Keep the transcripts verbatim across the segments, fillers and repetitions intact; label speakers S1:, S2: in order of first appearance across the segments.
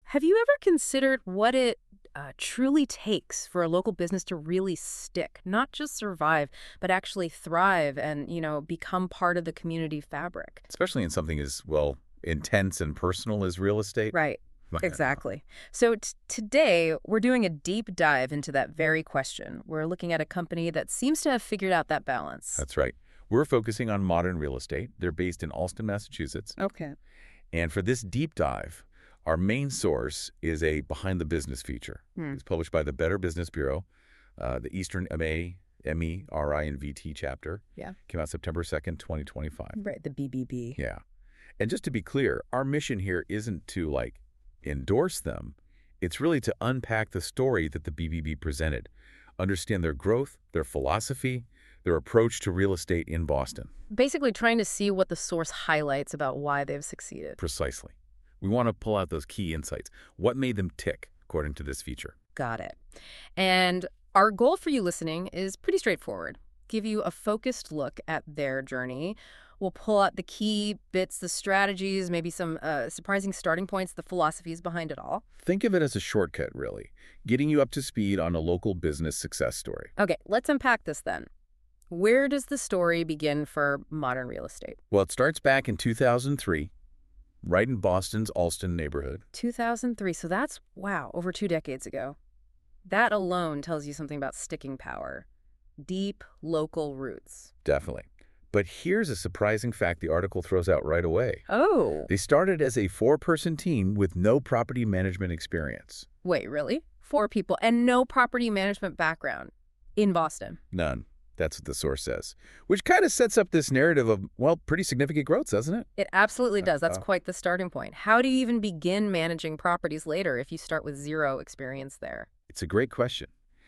S1: Have you ever considered what it uh, truly takes for a local business to really stick, not just survive, but actually thrive and, you know, become part of the community fabric?
S2: Especially in something as, well, intense and personal as real estate.
S1: Right.
S2: Well, yeah,
S1: Exactly. So t today, we're doing a deep dive into that very question. We're looking at a company that seems to have figured out that balance.
S2: That's right. We're focusing on Modern Real Estate. They're based in Allston, Massachusetts.
S1: Okay.
S2: And for this deep dive, our main source is a Behind the Business feature.
S1: Hmm.
S2: It's published by the Better Business Bureau, uh, the Eastern M A, M E, R I, and V T chapter.
S1: Yeah.
S2: Came out September second, twenty twenty-five.
S1: Right, the B B B.
S2: Yeah. And just to be clear, our mission here isn't to, like, endorse them. It's really to unpack the story that the B B B presented, understand their growth, their philosophy, their approach to real estate in Boston.
S1: Basically trying to see what the source highlights about why they've succeeded.
S2: Precisely. We want to pull out those key insights. What made them tick, according to this feature?
S1: Got it. And our goal for you listening is pretty straightforward. Give you a focused look at their journey. We'll pull out the key bits, the strategies, maybe some uh, surprising starting points, the philosophies behind it all.
S2: Think of it as a shortcut, really, getting you up to speed on a local business success story.
S1: Okay, let's unpack this then. Where does the story begin for Modern Real Estate?
S2: Well, it starts back in two thousand three, right in Boston's Allston neighborhood.
S1: two thousand three, so that's, wow, over two decades ago. That alone tells you something about sticking power. Deep local roots.
S2: Definitely. But here's a surprising fact the article throws out right away.
S1: Oh.
S2: They started as a four-person team with no property management experience.
S1: Wait, really? Four people and no property management background in Boston.
S2: None. That's what the source says. Which kind of sets up this narrative of, well, pretty significant growth, doesn't it?
S1: It absolutely does. That's
S2: Uh,
S1: quite the starting point. How do you even begin managing properties later if you start with zero experience there?
S2: It's a great question.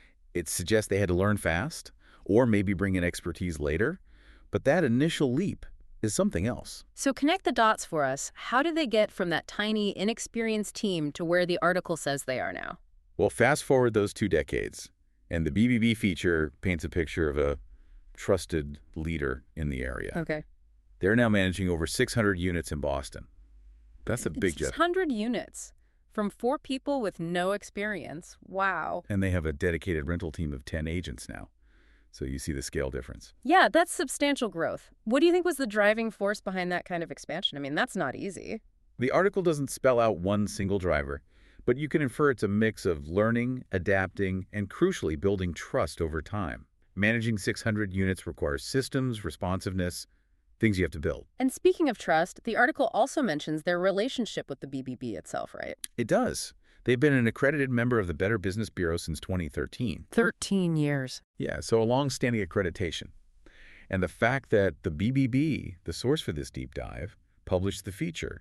S2: It suggests they had to learn fast, or maybe bring in expertise later. But that initial leap is something else.
S1: So connect the dots for us. How did they get from that tiny, inexperienced team to where the article says they are now?
S2: Well, fast forward those two decades, and the B B B feature paints a picture of a trusted leader in the area.
S1: Okay.
S2: They're now managing over six hundred units in Boston. That's a big jet.
S1: six hundred units from four people with no experience. Wow.
S2: And they have a dedicated rental team of ten agents now. So you see the scale difference.
S1: Yeah, that's substantial growth. What do you think was the driving force behind that kind of expansion? I mean, that's not easy.
S2: The article doesn't spell out one single driver, but you can infer it's a mix of learning, adapting, and crucially building trust over time. Managing six hundred units requires systems, responsiveness, things you have to build.
S1: And speaking of trust, the article also mentions their relationship with the B B B itself, right?
S2: It does. They've been an accredited member of the Better Business Bureau since twenty thirteen.
S1: thirteen years.
S2: Yeah, so a long-standing accreditation. And the fact that the B B B, the source for this deep dive, published the feature,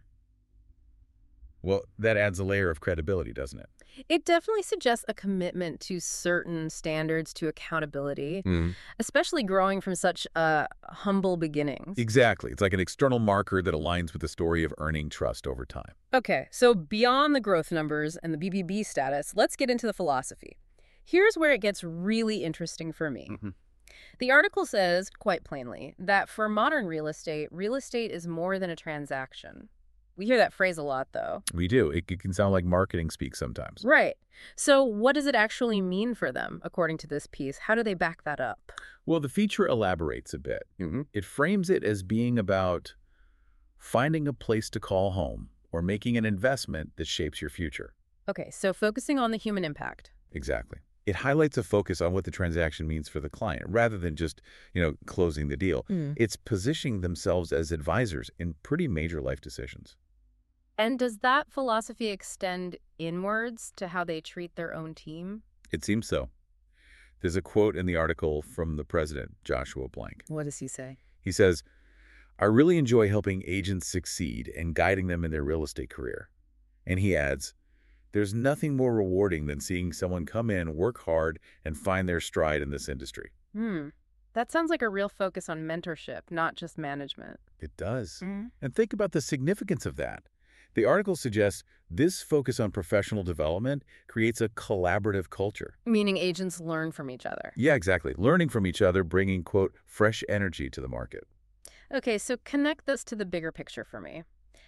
S2: well, that adds a layer of credibility, doesn't it?
S1: It definitely suggests a commitment to certain standards, to accountability,
S2: Mm.
S1: especially growing from such uh, humble beginnings.
S2: Exactly. It's like an external marker that aligns with the story of earning trust over time.
S1: Okay, so beyond the growth numbers and the B B B status, let's get into the philosophy. Here's where it gets really interesting for me.
S2: Mhm.
S1: The article says, quite plainly, that for modern real estate, real estate is more than a transaction. We hear that phrase a lot, though.
S2: We do. It, it can sound like marketing speak sometimes.
S1: Right. So what does it actually mean for them, according to this piece? How do they back that up?
S2: Well, the feature elaborates a bit.
S1: Mm-hmm.
S2: It frames it as being about finding a place to call home or making an investment that shapes your future.
S1: Okay, so focusing on the human impact.
S2: Exactly. It highlights a focus on what the transaction means for the client rather than just, you know, closing the deal.
S1: Mm.
S2: It's positioning themselves as advisors in pretty major life decisions.
S1: And does that philosophy extend inwards to how they treat their own team?
S2: It seems so. There's a quote in the article from the president, Joshua Blank.
S1: What does he say?
S2: He says, "I really enjoy helping agents succeed and guiding them in their real estate career." And he adds, "There's nothing more rewarding than seeing someone come in, work hard, and find their stride in this industry."
S1: Hmm. That sounds like a real focus on mentorship, not just management.
S2: It does.
S1: Mm.
S2: And think about the significance of that. The article suggests this focus on professional development creates a collaborative culture.
S1: Meaning agents learn from each other.
S2: Yeah, exactly. Learning from each other, bringing, quote, fresh energy to the market.
S1: Okay, so connect this to the bigger picture for me.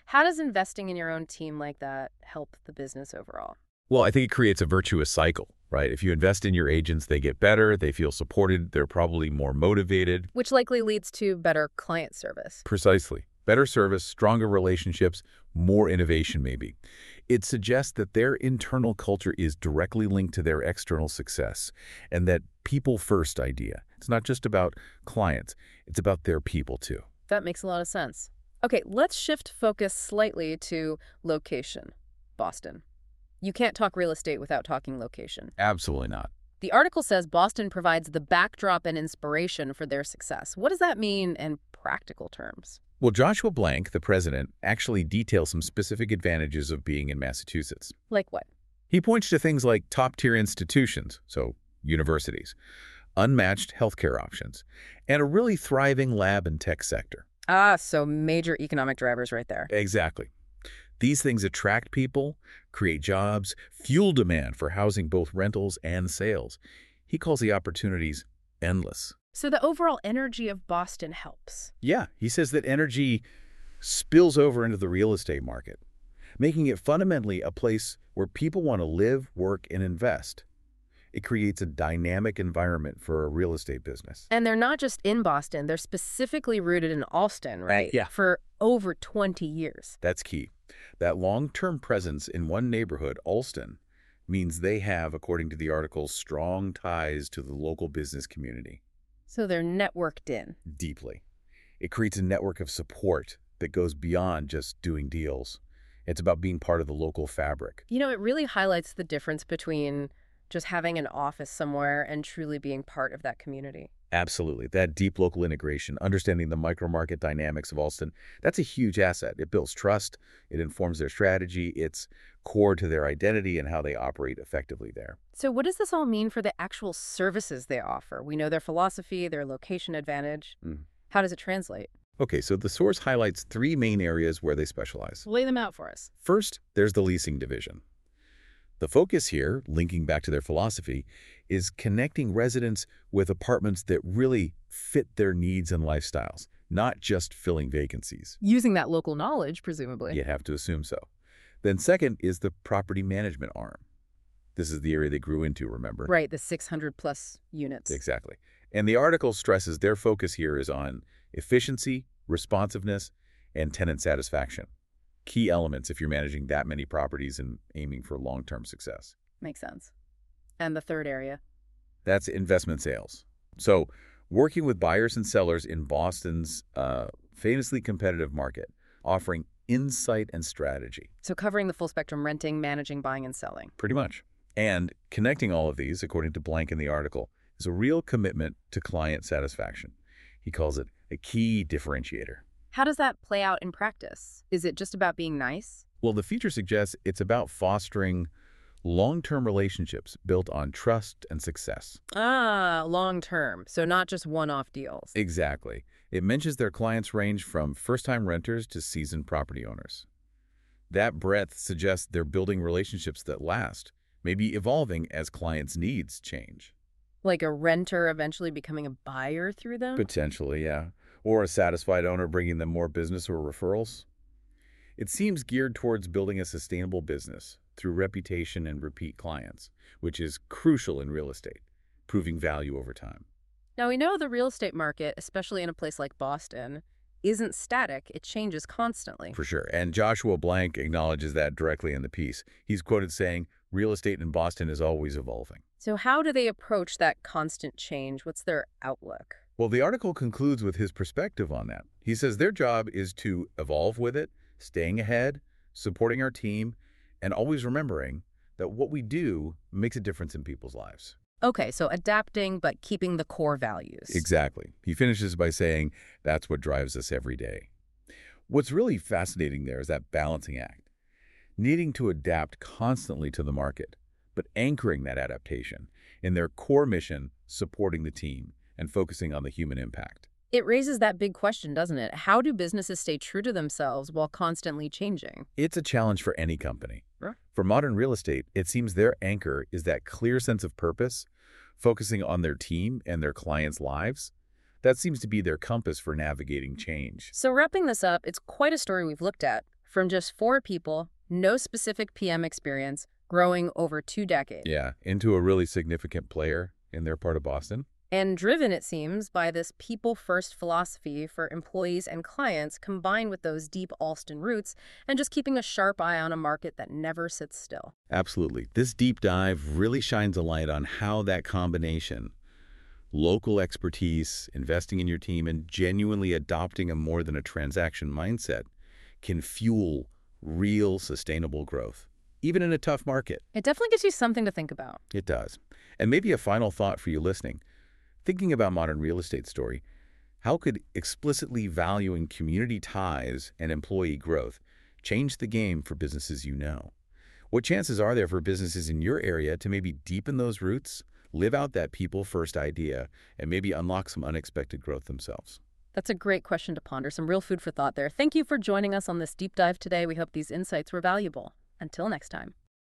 S1: How does investing in your own team like that help the business overall?
S2: Well, I think it creates a virtuous cycle, right? If you invest in your agents, they get better, they feel supported, they're probably more motivated.
S1: Which likely leads to better client service.
S2: Precisely. Better service, stronger relationships, more innovation maybe. It suggests that their internal culture is directly linked to their external success, and that people-first idea. It's not just about clients, it's about their people too.
S1: That makes a lot of sense. Okay, let's shift focus slightly to location. Boston. You can't talk real estate without talking location.
S2: Absolutely not.
S1: The article says Boston provides the backdrop and inspiration for their success. What does that mean in practical terms?
S2: Well, Joshua Blank, the president, actually details some specific advantages of being in Massachusetts.
S1: Like what?
S2: He points to things like top-tier institutions, so universities, unmatched healthcare options, and a really thriving lab and tech sector.
S1: Ah, so major economic drivers right there.
S2: Exactly. These things attract people, create jobs, fuel demand for housing, both rentals and sales. He calls the opportunities endless.
S1: So the overall energy of Boston helps.
S2: Yeah, he says that energy spills over into the real estate market, making it fundamentally a place where people want to live, work, and invest. It creates a dynamic environment for a real estate business.
S1: And they're not just in Boston, they're specifically rooted in Allston, right?
S2: Yeah.
S1: For over twenty years.
S2: That's key. That long-term presence in one neighborhood, Allston, means they have, according to the article, strong ties to the local business community.
S1: So they're networked in.
S2: Deeply. It creates a network of support that goes beyond just doing deals. It's about being part of the local fabric.
S1: You know, it really highlights the difference between just having an office somewhere and truly being part of that community.
S2: Absolutely. That deep local integration, understanding the micro-market dynamics of Allston, that's a huge asset. It builds trust. It informs their strategy. It's core to their identity and how they operate effectively there.
S1: So what does this all mean for the actual services they offer? We know their philosophy, their location advantage.
S2: Mm.
S1: How does it translate?
S2: Okay, so the source highlights three main areas where they specialize.
S1: Lay them out for us.
S2: First, there's the leasing division. The focus here, linking back to their philosophy, is connecting residents with apartments that really fit their needs and lifestyles, not just filling vacancies.
S1: Using that local knowledge, presumably.
S2: You'd have to assume so. Then second is the property management arm. This is the area they grew into, remember?
S1: Right, the six hundred plus units.
S2: Exactly. And the article stresses their focus here is on efficiency, responsiveness, and tenant satisfaction. Key elements if you're managing that many properties and aiming for long-term success.
S1: Makes sense. And the third area?
S2: That's investment sales. So working with buyers and sellers in Boston's uh, famously competitive market, offering insight and strategy.
S1: So covering the full spectrum, renting, managing, buying, and selling.
S2: Pretty much. And connecting all of these, according to Blank in the article, is a real commitment to client satisfaction. He calls it a key differentiator.
S1: How does that play out in practice? Is it just about being nice?
S2: Well, the feature suggests it's about fostering long-term relationships built on trust and success.
S1: Ah, long-term. So not just one-off deals.
S2: Exactly. It mentions their clients range from first-time renters to seasoned property owners. That breadth suggests they're building relationships that last, maybe evolving as clients' needs change.
S1: Like a renter eventually becoming a buyer through them?
S2: Potentially, yeah. Or a satisfied owner bringing them more business or referrals. It seems geared towards building a sustainable business through reputation and repeat clients, which is crucial in real estate, proving value over time.
S1: Now, we know the real estate market, especially in a place like Boston, isn't static. It changes constantly.
S2: For sure. And Joshua Blank acknowledges that directly in the piece. He's quoted saying, real estate in Boston is always evolving.
S1: So how do they approach that constant change? What's their outlook?
S2: Well, the article concludes with his perspective on that. He says their job is to evolve with it, staying ahead, supporting our team, and always remembering that what we do makes a difference in people's lives.
S1: Okay, so adapting but keeping the core values.
S2: Exactly. He finishes by saying that's what drives us every day. What's really fascinating there is that balancing act, needing to adapt constantly to the market, but anchoring that adaptation in their core mission, supporting the team, and focusing on the human impact.
S1: It raises that big question, doesn't it? How do businesses stay true to themselves while constantly changing?
S2: It's a challenge for any company.
S1: Sure.
S2: For modern real estate, it seems their anchor is that clear sense of purpose, focusing on their team and their clients' lives. That seems to be their compass for navigating change.
S1: So wrapping this up, it's quite a story we've looked at. from just four people, no specific P M experience, growing over two decades.
S2: Yeah, into a really significant player in their part of Boston.
S1: And driven, it seems, by this people-first philosophy for employees and clients combined with those deep Alston roots and just keeping a sharp eye on a market that never sits still.
S2: Absolutely. This deep dive really shines a light on how that combination, local expertise, investing in your team, and genuinely adopting a more than a transaction mindset, can fuel real sustainable growth, even in a tough market.
S1: It definitely gives you something to think about.
S2: It does. And maybe a final thought for you listening. Thinking about Modern Real Estate Story, how could explicitly valuing community ties and employee growth change the game for businesses you know? What chances are there for businesses in your area to maybe deepen those roots, live out that people-first idea, and maybe unlock some unexpected growth themselves?
S1: That's a great question to ponder. Some real food for thought there. Thank you for joining us on this deep dive today. We hope these insights were valuable. Until next time.